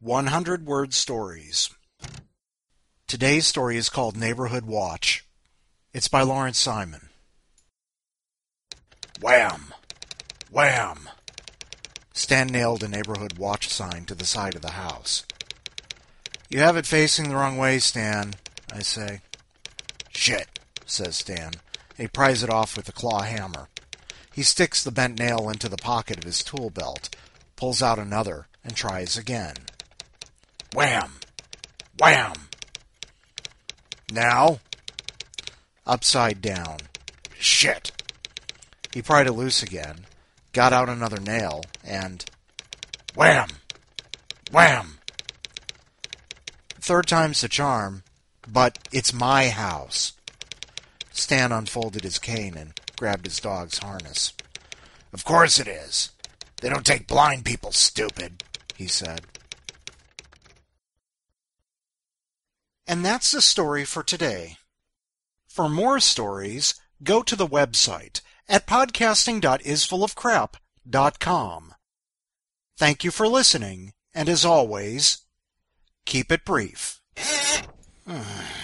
100-word stories. Today's story is called Neighborhood Watch. It's by Lawrence Simon. Wham! Wham! Stan nailed a neighborhood watch sign to the side of the house. "You have it facing the wrong way, Stan," I say. "Shit," says Stan. He pries it off with a claw hammer. He sticks the bent nail into the pocket of his tool belt, pulls out another, and tries again. Wham! Wham! Now? Upside down. Shit! He pried it loose again, got out another nail, and wham! Wham! Third time's the charm, but it's my house. Stan unfolded his cane and grabbed his dog's harness. "Of course it is. They don't take blind people, stupid," he said. And that's the story for today. For more stories, go to the website at podcasting.isfullofcrap.com. Thank you for listening, and as always, keep it brief.